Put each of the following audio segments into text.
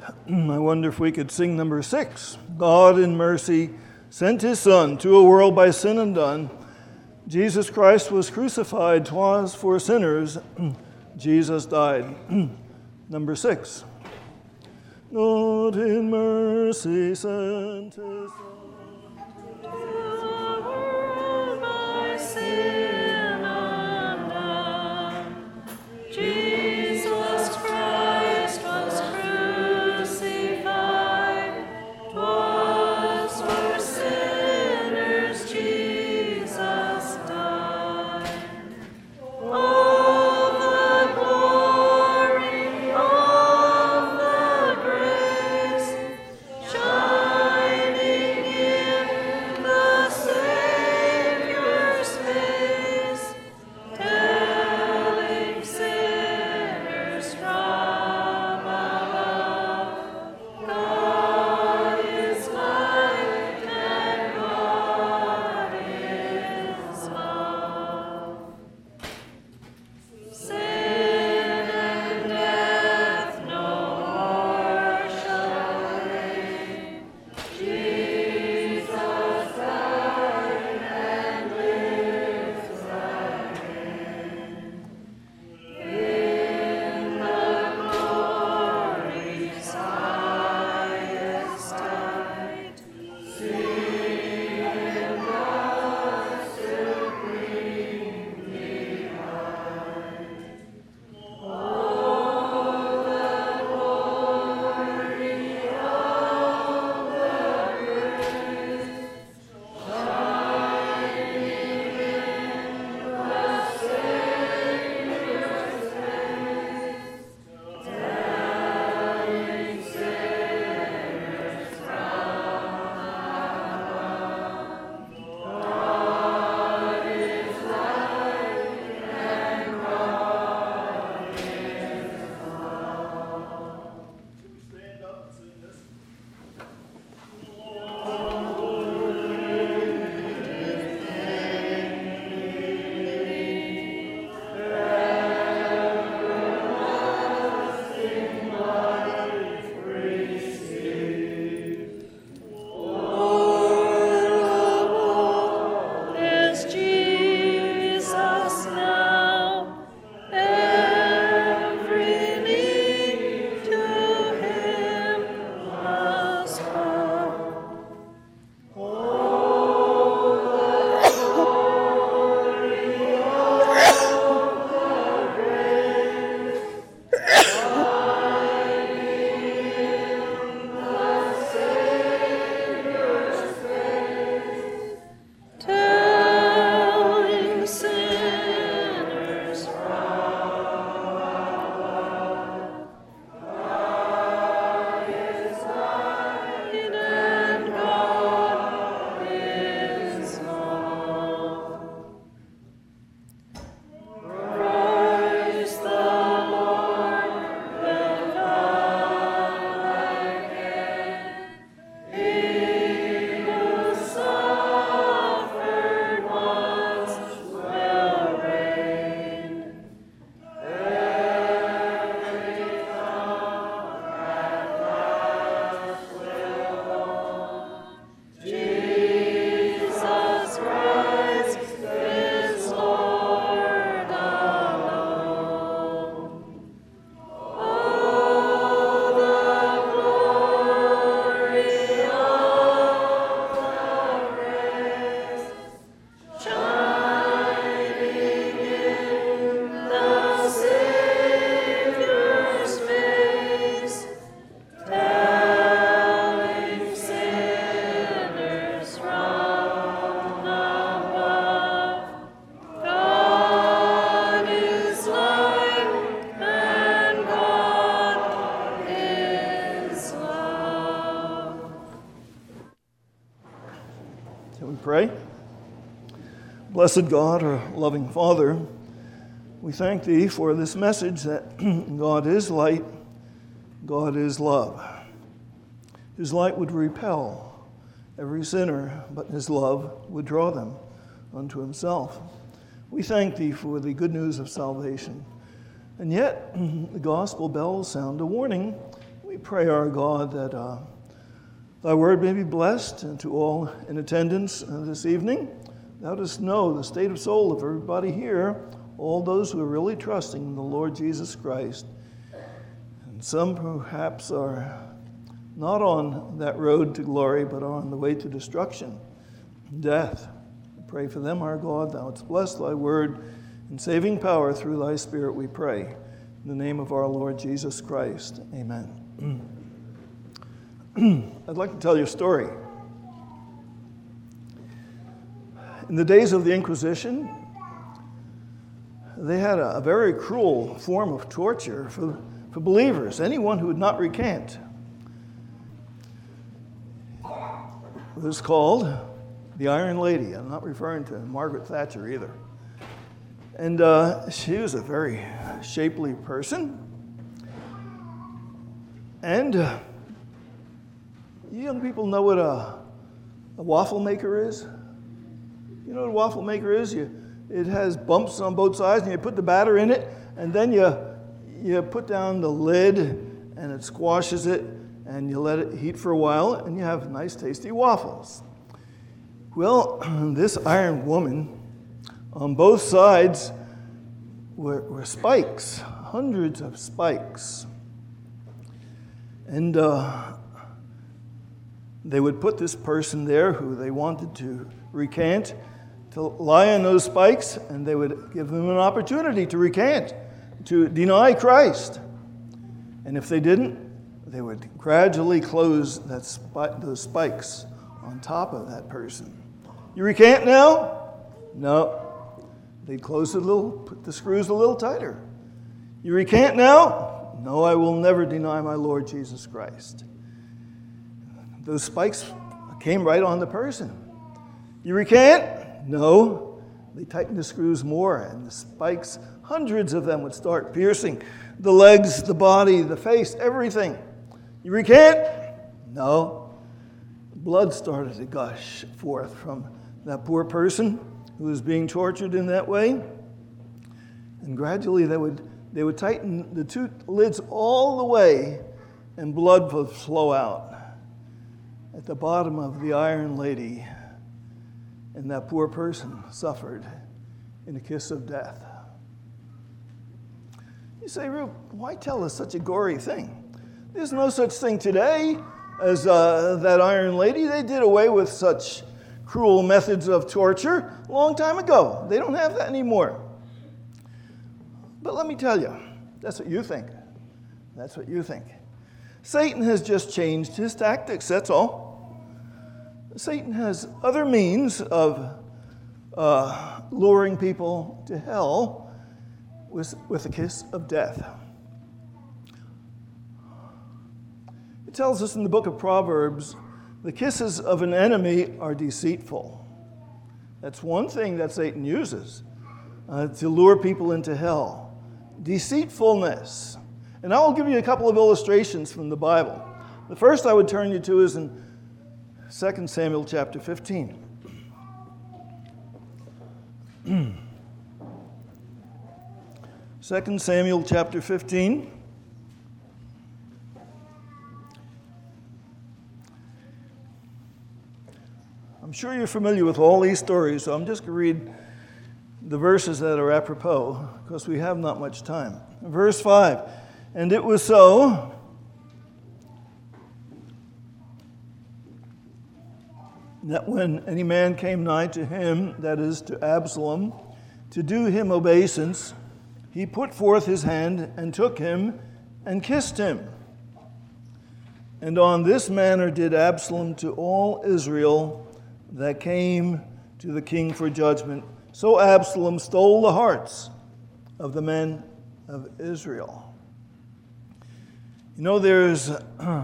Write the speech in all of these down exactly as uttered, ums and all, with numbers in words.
I wonder if we could sing number six. God in mercy sent his Son to a world by sin undone. Jesus Christ was crucified, 'twas for sinners. Jesus died. Number six. God in mercy sent his Son. Pray. Blessed God, our loving Father, we thank Thee for this message that God is light, God is love. His light would repel every sinner, but His love would draw them unto Himself. We thank Thee for the good news of salvation. And yet, the gospel bells sound a warning. We pray, our God, that uh, thy word may be blessed, and to all in attendance uh, this evening, thou dost know the state of soul of everybody here, all those who are really trusting in the Lord Jesus Christ. And some perhaps are not on that road to glory, but are on the way to destruction, death. Pray for them, our God. Thou hast blessed thy word in saving power through thy Spirit, we pray. In the name of our Lord Jesus Christ, amen. I'd like to tell you a story. In the days of the Inquisition, they had a, a very cruel form of torture for, for believers, anyone who would not recant. It was called the Iron Lady. I'm not referring to Margaret Thatcher either. And uh, she was a very shapely person. And uh, you young people know what a, a waffle maker is? You know what a waffle maker is? You, it has bumps on both sides, and you put the batter in it, and then you, you put down the lid, and it squashes it, and you let it heat for a while, and you have nice, tasty waffles. Well, this iron woman, on both sides were, were spikes, hundreds of spikes. And uh, they would put this person there who they wanted to recant to lie on those spikes, and they would give them an opportunity to recant, to deny Christ. And if they didn't, they would gradually close that spi- those spikes on top of that person. You recant now? No. They'd close it a little, put the screws a little tighter. You recant now? No, I will never deny my Lord Jesus Christ. Those spikes came right on the person. You recant? No. They tightened the screws more, and the spikes, hundreds of them, would start piercing the legs, the body, the face, everything. You recant? No. Blood started to gush forth from that poor person who was being tortured in that way. And gradually they would they would tighten the two lids all the way, and blood would flow out at the bottom of the Iron Lady. And that poor person suffered in a kiss of death. You say, Rube, why tell us such a gory thing? There's no such thing today as uh, that Iron Lady. They did away with such cruel methods of torture a long time ago. They don't have that anymore. But let me tell you, that's what you think. That's what you think. Satan has just changed his tactics, that's all. Satan has other means of uh, luring people to hell with, with a kiss of death. It tells us in the book of Proverbs, the kisses of an enemy are deceitful. That's one thing that Satan uses uh, to lure people into hell. Deceitfulness. And I will give you a couple of illustrations from the Bible. The first I would turn you to is in Second Samuel chapter fifteen. Second Samuel chapter fifteen. I'm sure you're familiar with all these stories, so I'm just going to read the verses that are apropos, because we have not much time. Verse five, and it was so that when any man came nigh to him, that is, to Absalom, to do him obeisance, he put forth his hand and took him and kissed him. And on this manner did Absalom to all Israel that came to the king for judgment. So Absalom stole the hearts of the men of Israel. You know, there's uh,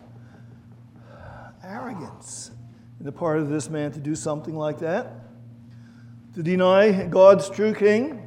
arrogance in the part of this man to do something like that, to deny God's true king,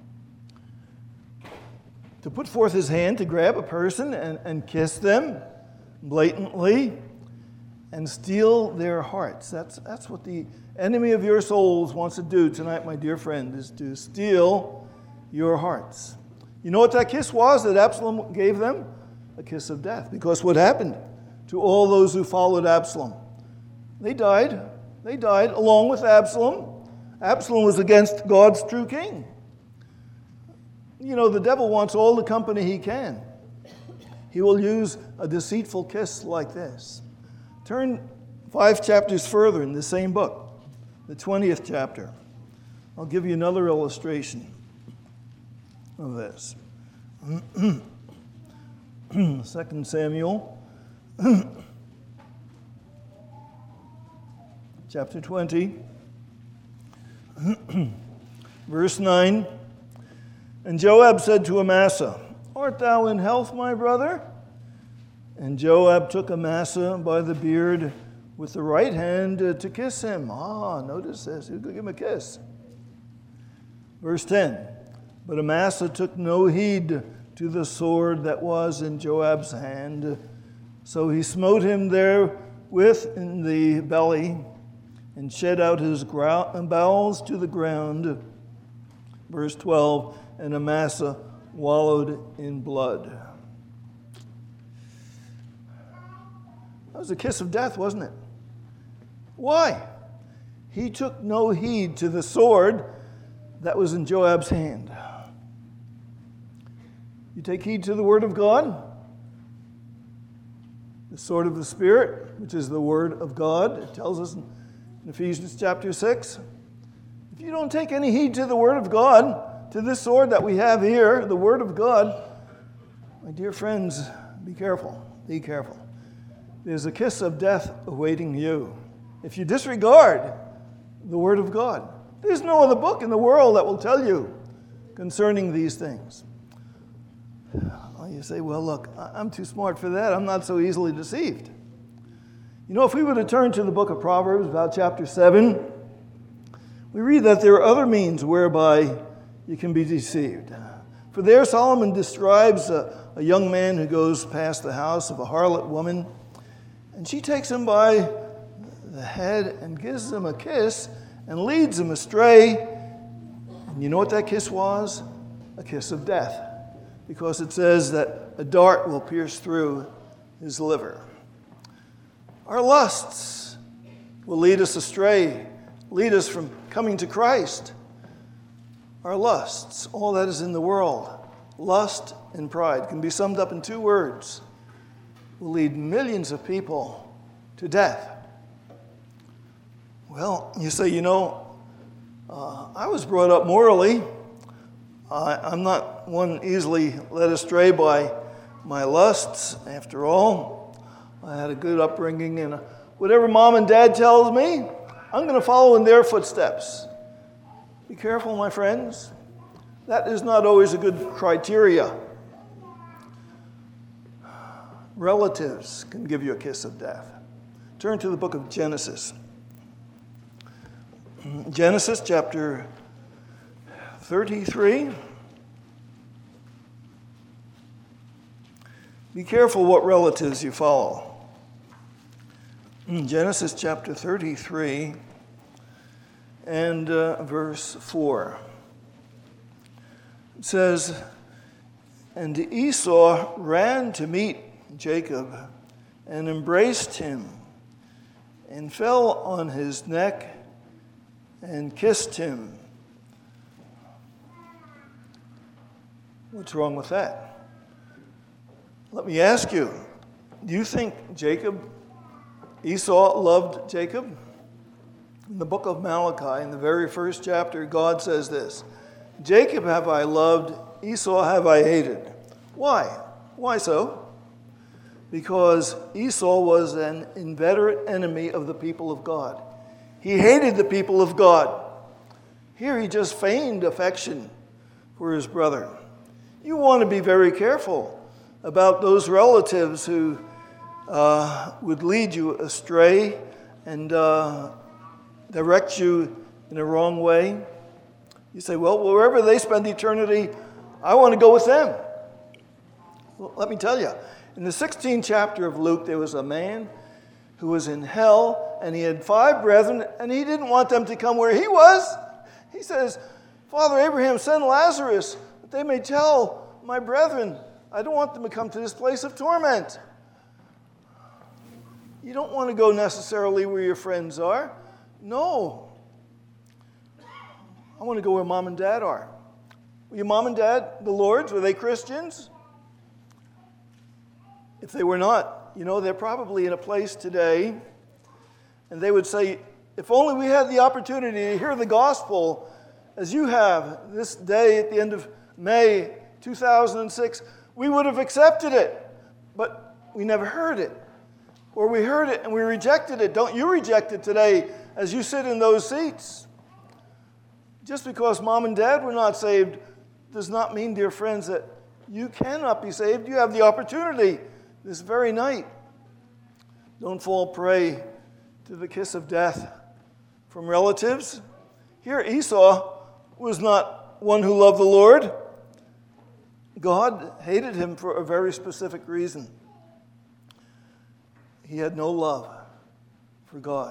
to put forth his hand to grab a person and, and kiss them blatantly, and steal their hearts. That's, that's what the enemy of your souls wants to do tonight, my dear friend, is to steal your hearts. You know what that kiss was that Absalom gave them? a kiss of death. Because what happened to all those who followed Absalom? They died. They died along with Absalom. Absalom was against God's true king. You know, the devil wants all the company he can. He will use a deceitful kiss like this. Turn five chapters further in the same book, the twentieth chapter. I'll give you another illustration of this. Second Samuel, chapter twenty, verse nine. And Joab said to Amasa, "Art thou in health, my brother?" And Joab took Amasa by the beard with the right hand uh, to kiss him. Ah, notice this. He could give him a kiss. Verse ten. But Amasa took no heed to the sword that was in Joab's hand. So he smote him therewith in the belly and shed out his bowels to the ground. Verse twelve. And Amasa wallowed in blood. That was a kiss of death, wasn't it? Why? He took no heed to the sword that was in Joab's hand. You take heed to the word of God, the sword of the Spirit, which is the word of God. It tells us in Ephesians chapter six. If you don't take any heed to the word of God, to this sword that we have here, the word of God, my dear friends, be careful, be careful. There's a kiss of death awaiting you if you disregard the word of God. There's no other book in the world that will tell you concerning these things. Well, you say, well, look, I'm too smart for that. I'm not so easily deceived. You know, if we were to turn to the book of Proverbs, about chapter seven, we read that there are other means whereby you can be deceived. For there Solomon describes a, a young man who goes past the house of a harlot woman, and she takes him by the head and gives him a kiss and leads him astray. And you know what that kiss was? A kiss of death. Because it says that a dart will pierce through his liver. Our lusts will lead us astray, lead us from coming to Christ. Our lusts, all that is in the world, lust and pride, can be summed up in two words, will lead millions of people to death. Well, you say, you know, uh, I was brought up morally. I, I'm not one easily led astray by my lusts. After all, I had a good upbringing, and whatever mom and dad tells me, I'm going to follow in their footsteps. Be careful, my friends. That is not always a good criteria. Relatives can give you a kiss of death. Turn to the book of Genesis. Genesis chapter thirty-three. Be careful what relatives you follow. Genesis chapter thirty-three and uh, verse four. It says, and Esau ran to meet Jacob and embraced him and fell on his neck and kissed him. What's wrong with that? Let me ask you, do you think Jacob, Esau loved Jacob? In the book of Malachi, in the very first chapter, God says this, Jacob have I loved, Esau have I hated. Why? Why so? Because Esau was an inveterate enemy of the people of God. He hated the people of God. Here he just feigned affection for his brother. You want to be very careful about those relatives who uh, would lead you astray and uh, direct you in a wrong way. You say, well, wherever they spend eternity, I want to go with them. Well, let me tell you, in the sixteenth chapter of Luke, there was a man who was in hell, and he had five brethren, and he didn't want them to come where he was. He says, Father Abraham, send Lazarus, that they may tell my brethren I don't want them to come to this place of torment. You don't want to go necessarily where your friends are. No. I want to go where mom and dad are. Were your mom and dad the Lord's? Were they Christians? If they were not, you know, they're probably in a place today, and they would say, if only we had the opportunity to hear the gospel as you have this day at the end of May two thousand six, we would have accepted it. But we never heard it. Or we heard it and we rejected it. Don't you reject it today as you sit in those seats? Just because mom and dad were not saved does not mean, dear friends, that you cannot be saved. You have the opportunity this very night. Don't fall prey to the kiss of death from relatives. Here, Esau was not one who loved the Lord. God hated him for a very specific reason. He had no love for God.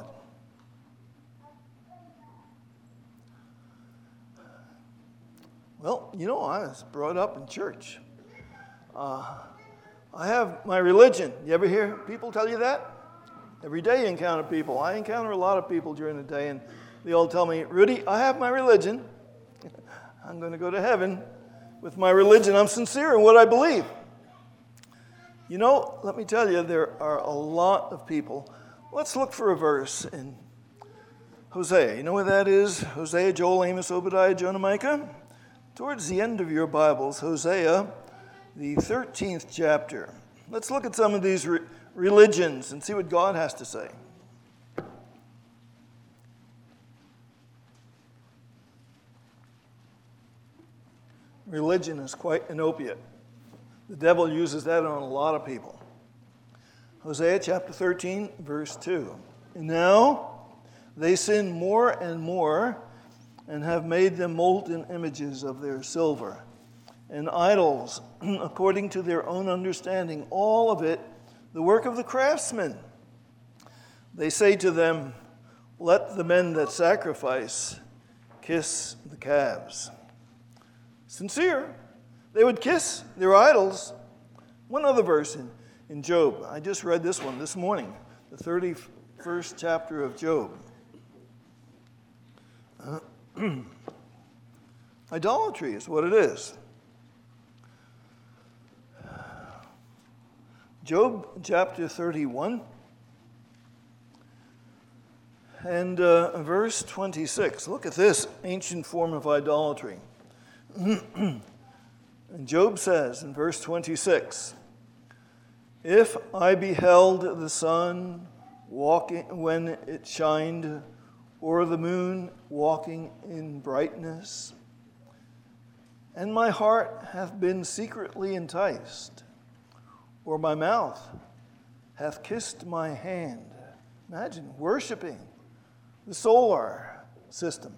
Well, you know, I was brought up in church. Uh, I have my religion. You ever hear people tell you that? Every day you encounter people. I encounter a lot of people during the day, and they all tell me, Rudy, I have my religion. I'm going to go to heaven with my religion. I'm sincere in what I believe. You know, let me tell you, there are a lot of people. Let's look for a verse in Hosea. You know what that is? Hosea, Joel, Amos, Obadiah, Jonah, Micah. Towards the end of your Bibles, Hosea, the thirteenth chapter. Let's look at some of these re- religions and see what God has to say. Religion is quite an opiate. The devil uses that on a lot of people. Hosea chapter thirteen, verse two. And now they sin more and more, and have made them molten images of their silver, and idols according to their own understanding, all of it the work of the craftsmen. They say to them, let the men that sacrifice kiss the calves. Sincere. They would kiss their idols. One other verse in, in Job. I just read this one this morning, the thirty-first chapter of Job. Uh, Idolatry is what it is. Job chapter thirty-one and uh, verse twenty-six. Look at this ancient form of idolatry. And Job says in verse twenty-six, if I beheld the sun walking when it shined, or the moon walking in brightness, and my heart hath been secretly enticed, or my mouth hath kissed my hand. Imagine worshiping the solar system.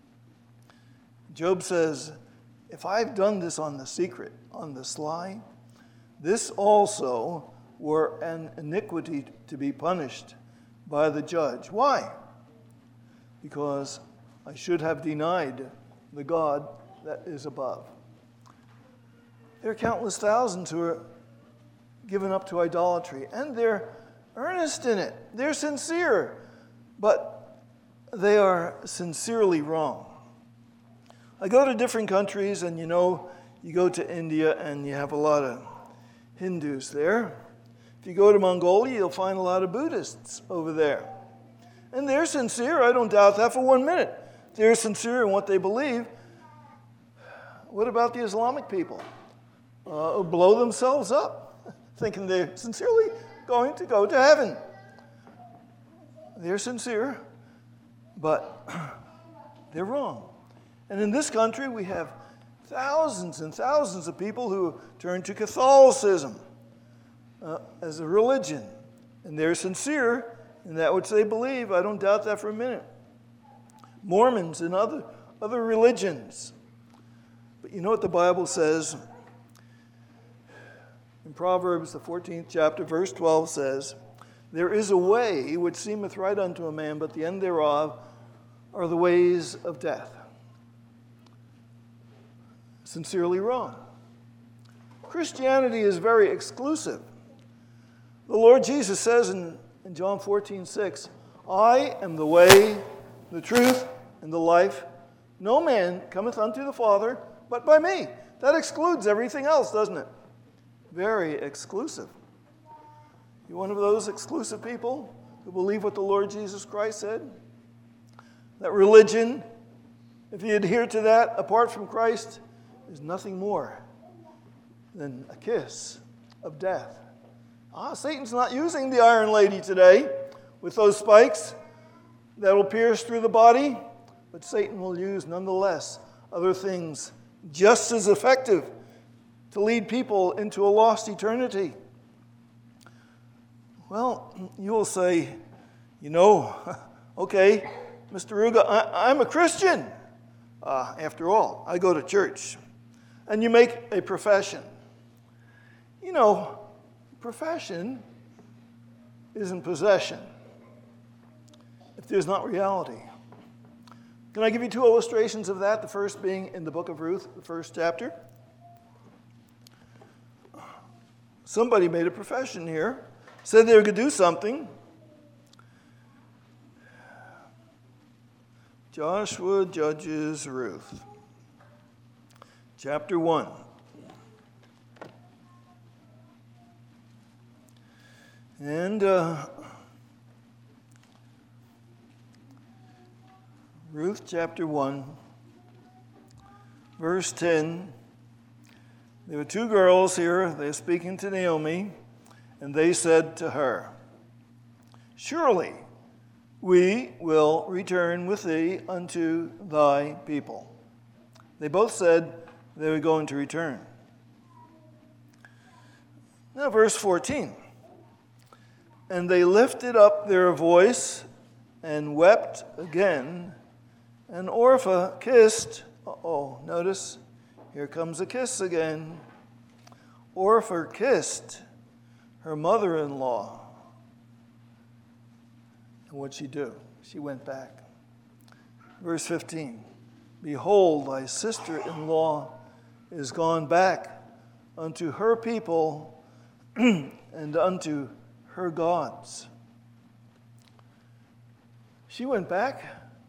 Job says, if I've done this on the secret, on the sly, this also were an iniquity to be punished by the judge. Why? Because I should have denied the God that is above. There are countless thousands who are given up to idolatry, and they're earnest in it. They're sincere, but they are sincerely wrong. I go to different countries, and you know, you go to India, and you have a lot of Hindus there. If you go to Mongolia, you'll find a lot of Buddhists over there. And they're sincere, I don't doubt that for one minute. They're sincere in what they believe. What about the Islamic people? Uh, who blow themselves up, thinking they're sincerely going to go to heaven. They're sincere, but they're wrong. And in this country, we have thousands and thousands of people who turn to Catholicism uh, as a religion. And they're sincere in that which they believe. I don't doubt that for a minute. Mormons and other, other religions. But you know what the Bible says? In Proverbs, the fourteenth chapter, verse twelve says, there is a way which seemeth right unto a man, but the end thereof are the ways of death. Sincerely wrong. Christianity is very exclusive. The Lord Jesus says in, in John fourteen six, I am the way, the truth, and the life. No man cometh unto the Father but by me. That excludes everything else, doesn't it? Very exclusive. You one of those exclusive people who believe what the Lord Jesus Christ said? That religion, if you adhere to that apart from Christ, is nothing more than a kiss of death. Ah, Satan's not using the Iron Lady today with those spikes that will pierce through the body, but Satan will use nonetheless other things just as effective to lead people into a lost eternity. Well, you will say, you know, okay, Mister Ruga, I, I'm a Christian. Uh, after all, I go to church. And you make a profession. You know, profession isn't possession if there's not reality. Can I give you two illustrations of that? The first being in the book of Ruth, the first chapter. Somebody made a profession here, said they were going to do something. Joshua judges Ruth. Chapter one. And uh, Ruth chapter one, verse ten. There were two girls here, they're speaking to Naomi, and they said to her, surely we will return with thee unto thy people. They both said they were going to return. Now, verse fourteen. And they lifted up their voice and wept again, and Orpah kissed. Uh-oh, notice, here comes a kiss again. Orpah kissed her mother-in-law. And what'd she do? She went back. Verse fifteen. Behold, thy sister-in-law is gone back unto her people and unto her gods. She went back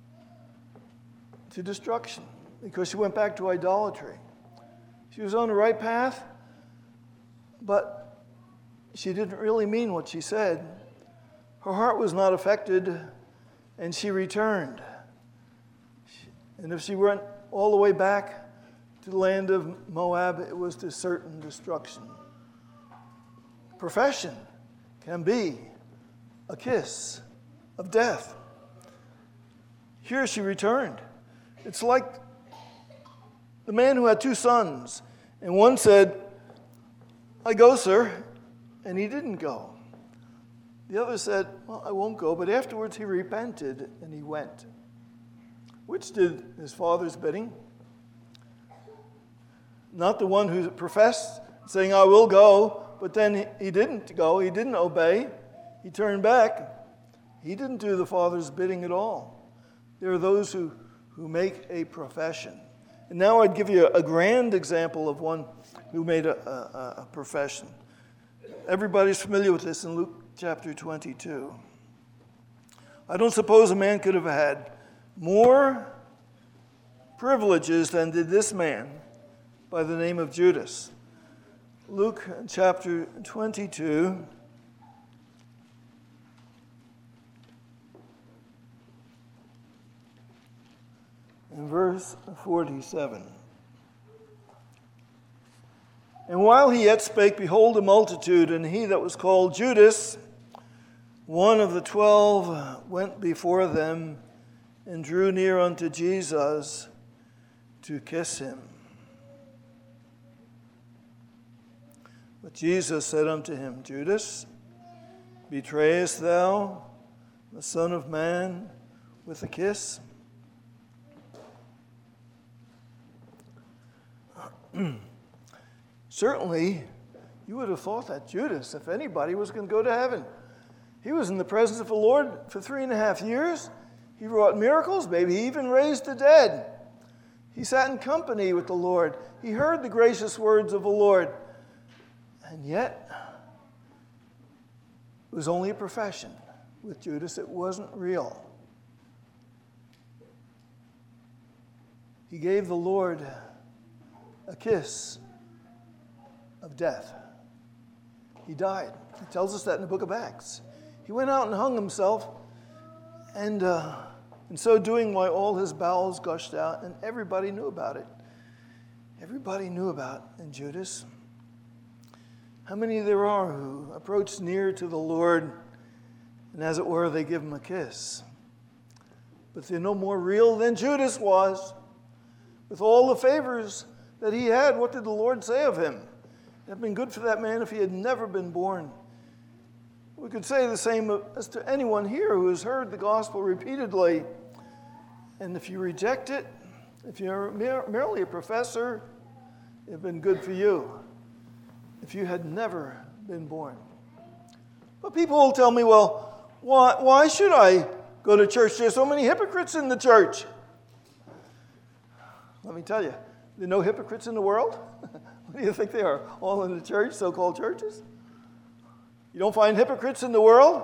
to destruction because she went back to idolatry. She was on the right path, but she didn't really mean what she said. Her heart was not affected, and she returned. And if she went all the way back to the land of Moab, it was to certain destruction. Profession can be a kiss of death. Here she returned. It's like the man who had two sons, and one said, I go, sir, and he didn't go. The other said, well, I won't go, but afterwards he repented and he went. Which did his father's bidding? Not the one who professed, saying, I will go, but then he didn't go, he didn't obey, he turned back. He didn't do the Father's bidding at all. There are those who, who make a profession. And now I'd give you a grand example of one who made a, a, a profession. Everybody's familiar with this in Luke chapter twenty-two. I don't suppose a man could have had more privileges than did this man by the name of Judas. Luke chapter twenty-two. And verse forty-seven. And while he yet spake, behold, a multitude, and he that was called Judas, one of the twelve, went before them and drew near unto Jesus to kiss him. But Jesus said unto him, Judas, betrayest thou the Son of Man with a kiss? Certainly, you would have thought that Judas, if anybody, was going to go to heaven. He was in the presence of the Lord for three and a half years. He wrought miracles, maybe he even raised the dead. He sat in company with the Lord. He heard the gracious words of the Lord. And yet, it was only a profession. With Judas, it wasn't real. He gave the Lord a kiss of death. He died. It tells us that in the book of Acts. He went out and hung himself, and uh, in so doing, why all his bowels gushed out, and everybody knew about it. Everybody knew about in Judas. How many there are who approach near to the Lord, and as it were, they give him a kiss. But they're no more real than Judas was. With all the favors that he had, what did the Lord say of him? It had been good for that man if he had never been born. We could say the same as to anyone here who has heard the gospel repeatedly. And if you reject it, if you're merely a professor, it had been good for you if you had never been born. But people will tell me, well, why, why should I go to church? There's so many hypocrites in the church. Let me tell you, there are no hypocrites in the world. What do you think they are? All in the church, so-called churches? You don't find hypocrites in the world?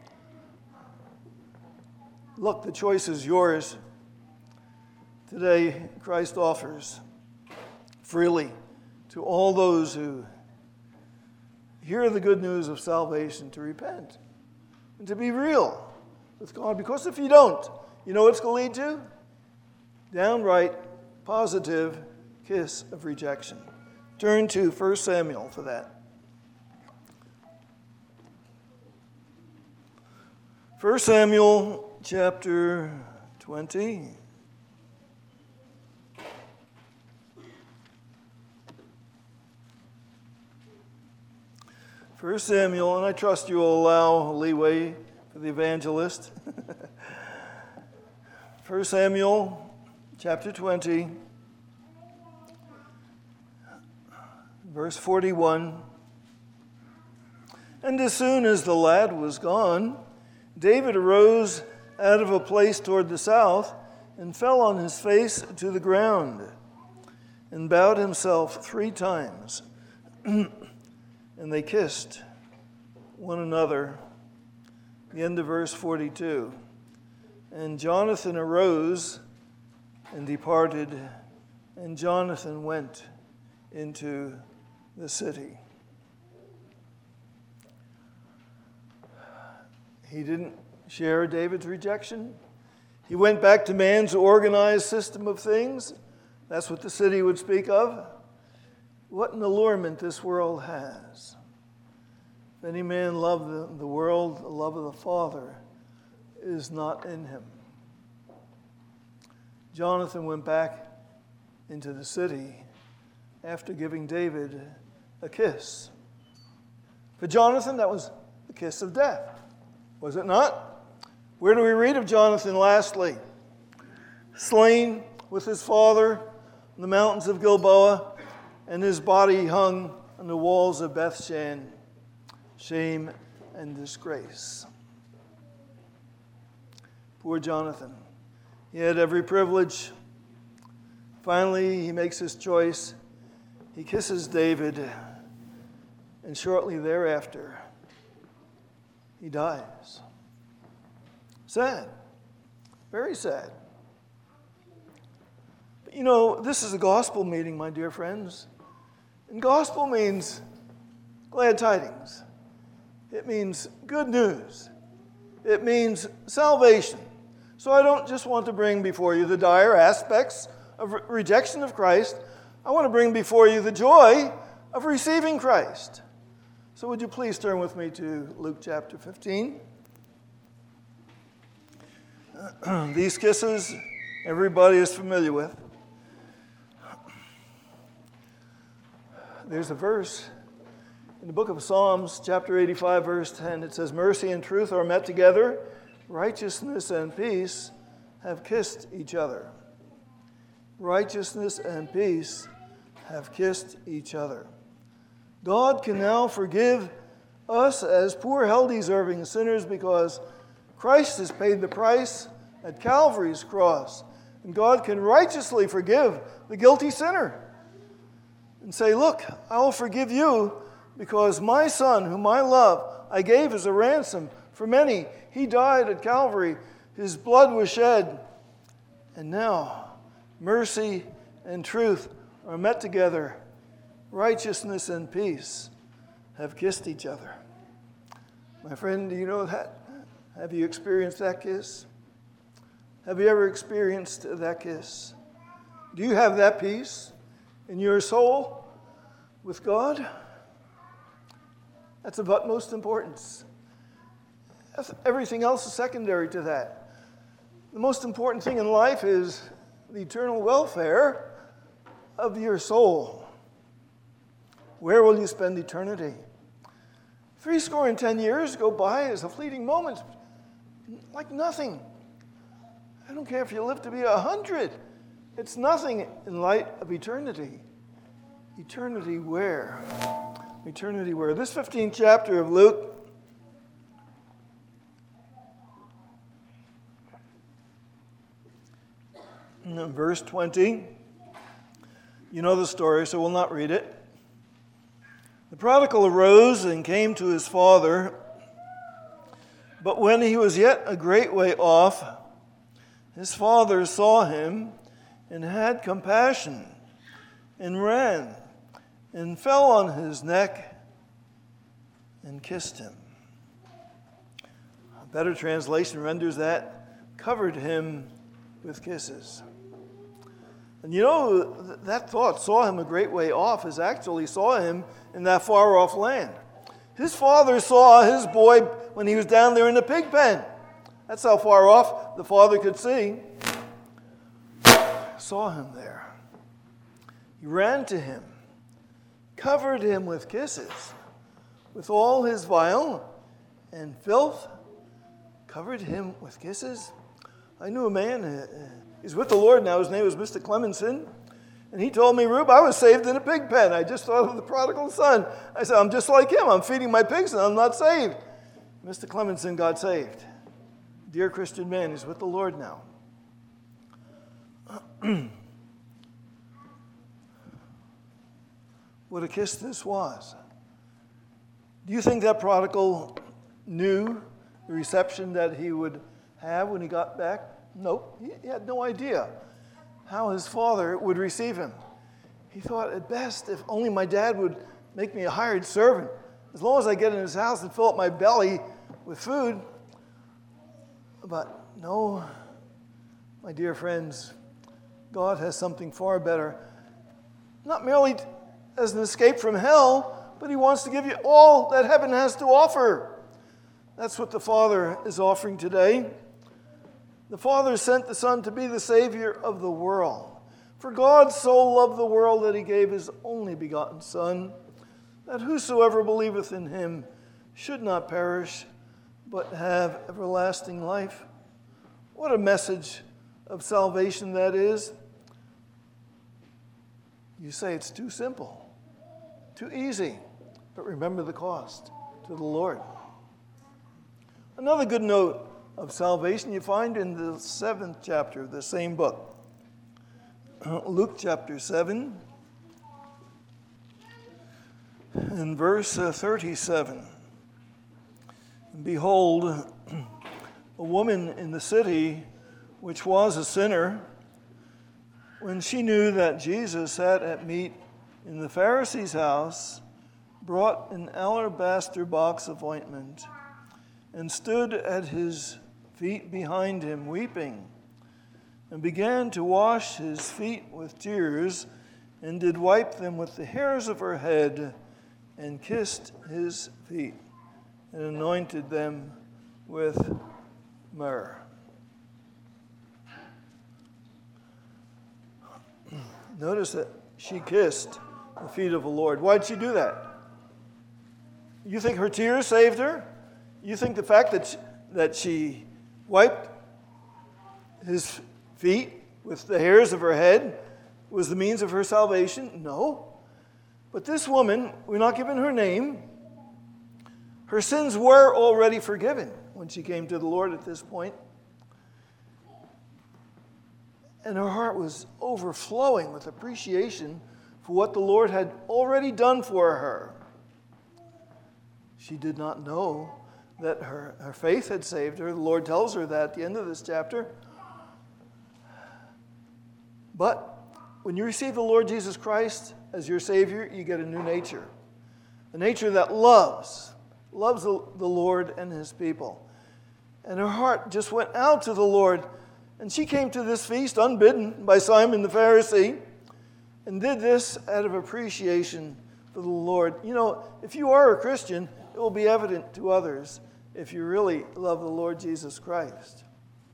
Look, the choice is yours. Today, Christ offers freely to all those who hear the good news of salvation to repent and to be real with God. Because if you don't, you know what it's going to lead to? Downright positive kiss of rejection. Turn to First Samuel for that. First Samuel chapter twenty. First Samuel, and I trust you will allow leeway for the evangelist. First Samuel chapter twenty, verse forty-one. And as soon as the lad was gone, David arose out of a place toward the south and fell on his face to the ground and bowed himself three times. And they kissed one another. The end of verse forty-two. And Jonathan arose and departed, and Jonathan went into the city. He didn't share David's rejection. He went back to man's organized system of things. That's what the city would speak of. What an allurement this world has. If any man love the, the world, the love of the Father is not in him. Jonathan went back into the city after giving David a kiss. For Jonathan, that was the kiss of death, was it not? Where do we read of Jonathan lastly? Slain with his father on the mountains of Gilboa, and his body hung on the walls of Bethshan. Shame and disgrace. Poor Jonathan. He had every privilege. Finally, he makes his choice. He kisses David, and shortly thereafter, he dies. Sad. Very sad. But you know, this is a gospel meeting, my dear friends. And gospel means glad tidings. It means good news. It means salvation. So I don't just want to bring before you the dire aspects of re- rejection of Christ. I want to bring before you the joy of receiving Christ. So would you please turn with me to Luke chapter fifteen. These kisses, everybody is familiar with. There's a verse in the book of Psalms, chapter eighty-five, verse ten. It says, mercy and truth are met together. Righteousness and peace have kissed each other. Righteousness and peace have kissed each other. God can now forgive us as poor, hell-deserving sinners because Christ has paid the price at Calvary's cross. And God can righteously forgive the guilty sinner and say, look, I will forgive you because my Son, whom I love, I gave as a ransom for many. He died at Calvary. His blood was shed. And now, mercy and truth are met together. Righteousness and peace have kissed each other. My friend, do you know that? Have you experienced that kiss? Have you ever experienced that kiss? Do you have that peace in your soul with God? That's of utmost importance. Everything else is secondary to that. The most important thing in life is the eternal welfare of your soul. Where will you spend eternity? Three score and ten years go by as a fleeting moment, like nothing. I don't care if you live to be a hundred. It's nothing in light of eternity. Eternity where? Eternity where? This fifteenth chapter of Luke, in verse twenty, you know the story, so we'll not read it. The prodigal arose and came to his father, but when he was yet a great way off, his father saw him and had compassion and ran and fell on his neck and kissed him. A better translation renders that, covered him with kisses. And you know, that thought, saw him a great way off, is actually saw him in that far off land. His father saw his boy when he was down there in the pig pen. That's how far off the father could see. Saw him there. He ran to him, covered him with kisses, with all his vile and filth, covered him with kisses. I knew a man, uh, he's with the Lord now, his name was Mister Clemenson, and he told me, Rube, I was saved in a pig pen. I just thought of the prodigal son. I said, I'm just like him. I'm feeding my pigs and I'm not saved. Mister Clemenson got saved. Dear Christian man, he's with the Lord now. What a kiss this was. Do you think that prodigal knew the reception that he would have when he got back? Nope, he had no idea how his father would receive him. He thought, at best, if only my dad would make me a hired servant, as long as I get in his house and fill up my belly with food. But no, my dear friends, God has something far better. Not merely as an escape from hell, but he wants to give you all that heaven has to offer. That's what the Father is offering today. The Father sent the Son to be the Savior of the world. For God so loved the world that he gave his only begotten Son, that whosoever believeth in him should not perish, but have everlasting life. What a message of salvation that is. You say it's too simple, too easy, but remember the cost to the Lord. Another good note of salvation you find in the seventh chapter of the same book. Luke chapter seven, in verse thirty-seven. And behold, a woman in the city, which was a sinner, when she knew that Jesus sat at meat in the Pharisee's house, brought an alabaster box of ointment, and stood at his feet behind him, weeping, and began to wash his feet with tears, and did wipe them with the hairs of her head, and kissed his feet, and anointed them with myrrh. Notice that she kissed the feet of the Lord. Why'd she do that? You think her tears saved her? You think the fact that she, that she wiped his feet with the hairs of her head was the means of her salvation? No. But this woman, we're not given her name, her sins were already forgiven when she came to the Lord at this point. And her heart was overflowing with appreciation for what the Lord had already done for her. She did not know that her, her faith had saved her. The Lord tells her that at the end of this chapter. But when you receive the Lord Jesus Christ as your Savior, you get a new nature. A nature that loves, loves the, the Lord and His people. And her heart just went out to the Lord. And she came to this feast unbidden by Simon the Pharisee and did this out of appreciation for the Lord. You know, if you are a Christian, it will be evident to others if you really love the Lord Jesus Christ.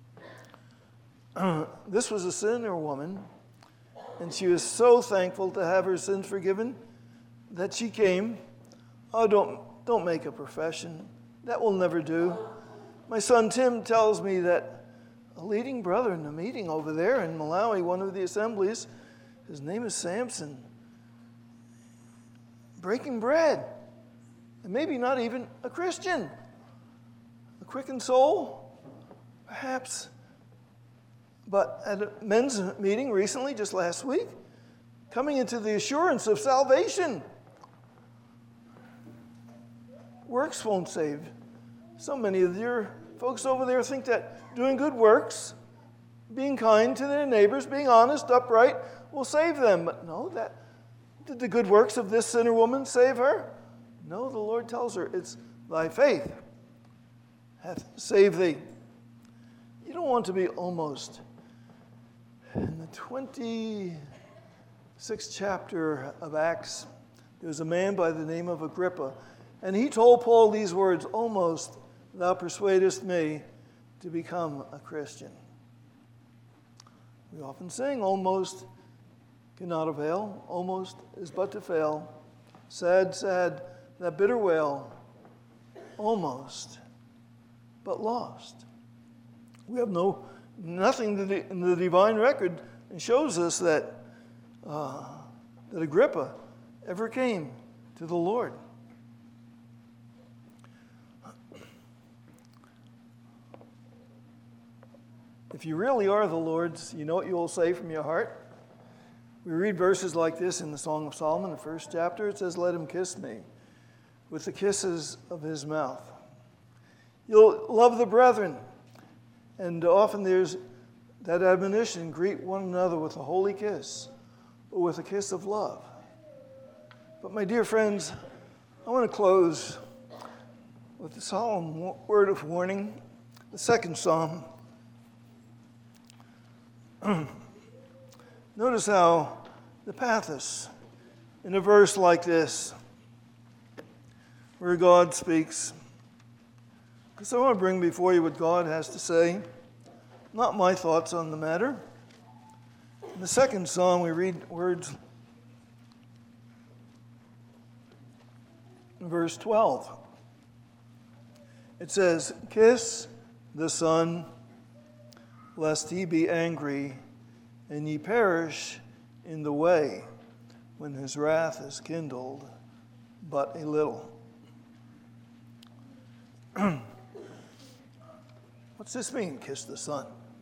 This was a sinner woman, and she was so thankful to have her sins forgiven that she came. Oh, don't, don't make a profession. That will never do. My son Tim tells me that a leading brother in the meeting over there in Malawi, one of the assemblies, his name is Samson, breaking bread, and maybe not even a Christian. A quickened soul, perhaps. But at a men's meeting recently, just last week, coming into the assurance of salvation. Works won't save. So many of your folks over there think that doing good works, being kind to their neighbors, being honest, upright, will save them. But no, that did the good works of this sinner woman save her? No, the Lord tells her, it's thy faith hath saved thee. You don't want to be almost. In the twenty-sixth chapter of Acts, there was a man by the name of Agrippa, and he told Paul these words, almost thou persuadest me to become a Christian. We often sing, almost cannot avail, almost is but to fail. Sad, sad, that bitter wail, almost, but lost. We have no nothing in the divine record shows us that uh, that Agrippa ever came to the Lord. If you really are the Lord's, you know what you will say from your heart? We read verses like this in the Song of Solomon, the first chapter. It says, let him kiss me with the kisses of his mouth. You'll love the brethren. And often there's that admonition, greet one another with a holy kiss, or with a kiss of love. But my dear friends, I want to close with the solemn word of warning, the second psalm. Notice how the pathos in a verse like this, where God speaks, because I want to bring before you what God has to say, not my thoughts on the matter. In the second psalm, we read words in verse twelve. It says, kiss the Son, lest he be angry, and ye perish in the way when his wrath is kindled but a little. What's this mean, kiss the Son?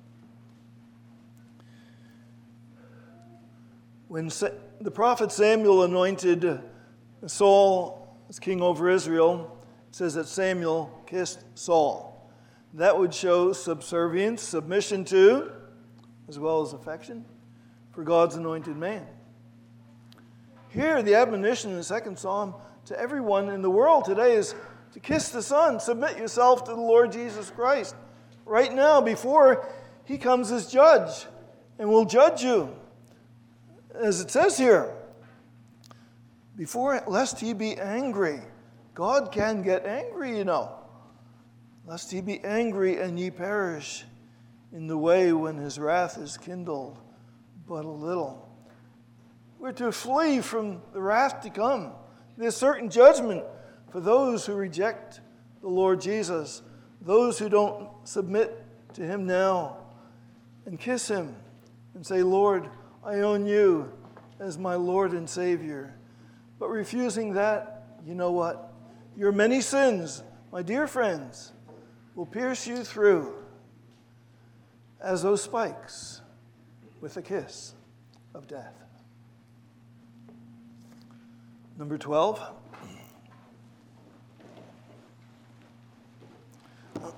When Sa- the prophet Samuel anointed Saul as king over Israel, it says that Samuel kissed Saul. That would show subservience, submission to, as well as affection for God's anointed man. Here, the admonition in the second psalm to everyone in the world today is to kiss the Son, submit yourself to the Lord Jesus Christ right now before he comes as judge and will judge you. As it says here, before, lest he be angry. God can get angry, you know. Lest he be angry and ye perish in the way when his wrath is kindled but a little. We're to flee from the wrath to come. There's certain judgment for those who reject the Lord Jesus, those who don't submit to him now and kiss him and say, Lord, I own you as my Lord and Savior. But refusing that, you know what? Your many sins, my dear friends, will pierce you through as those spikes with a kiss of death. Number twelve.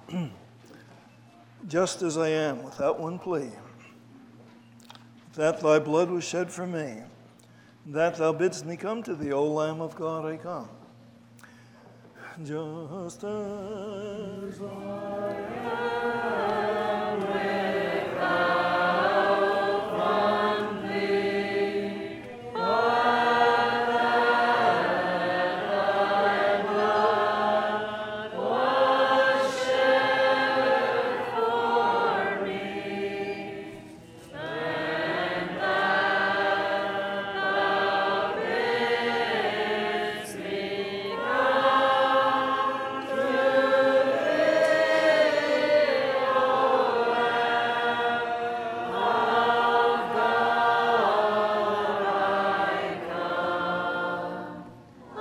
just as I am, without one plea, that thy blood was shed for me, that thou bidst me come to thee, O Lamb of God, I come. Just as I am without one plea, that thy blood was shed for me, and that thou bidst me come to thee, O Lamb of God, I come, I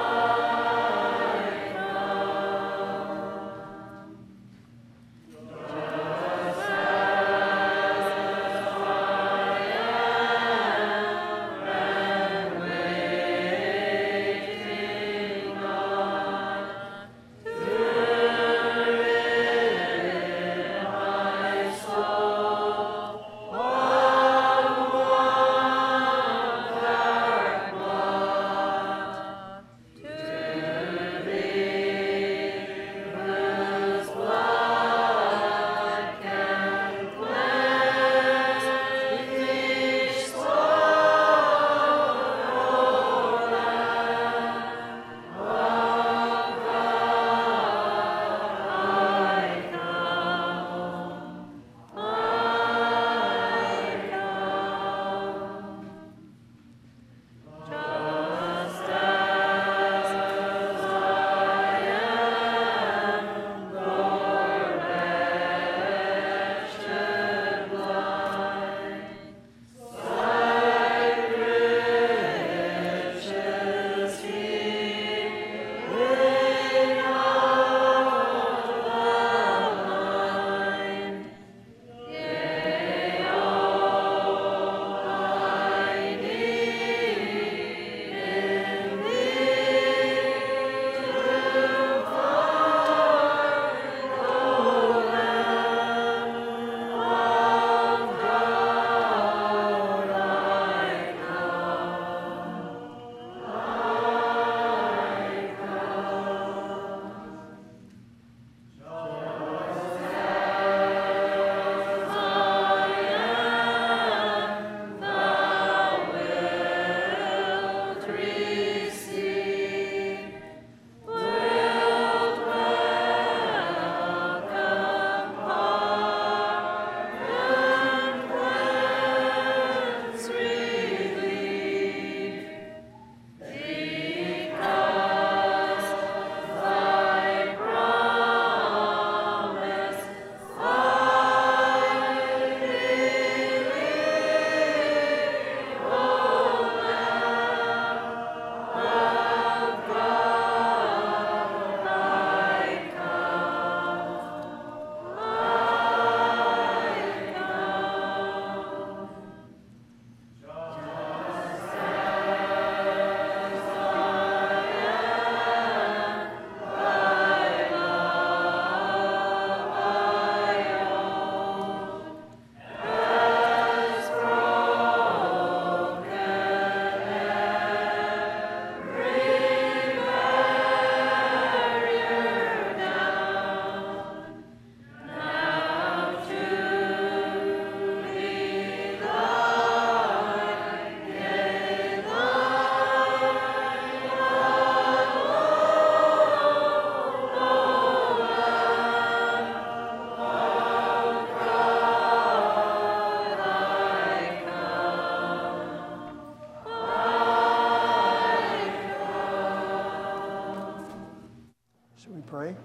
pray.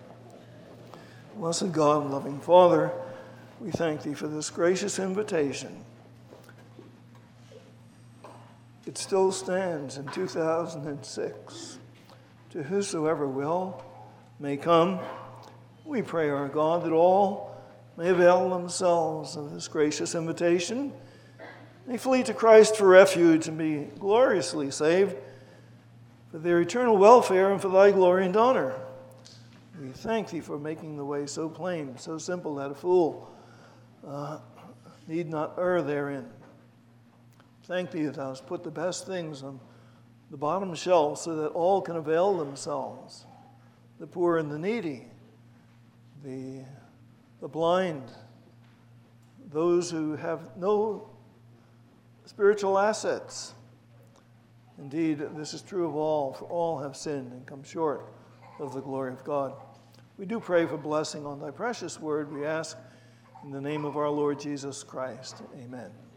Blessed God and loving Father, we thank Thee for this gracious invitation. It still stands in two thousand six. To whosoever will may come. We pray, our God, that all may avail themselves of this gracious invitation. They flee to Christ for refuge and be gloriously saved for their eternal welfare and for Thy glory and honor. We thank thee for making the way so plain, so simple that a fool uh, need not err therein. Thank thee that thou hast put the best things on the bottom shelf so that all can avail themselves, the poor and the needy, the, the blind, those who have no spiritual assets. Indeed, this is true of all, for all have sinned and come short of the glory of God. We do pray for blessing on thy precious word. We ask in the name of our Lord Jesus Christ. Amen.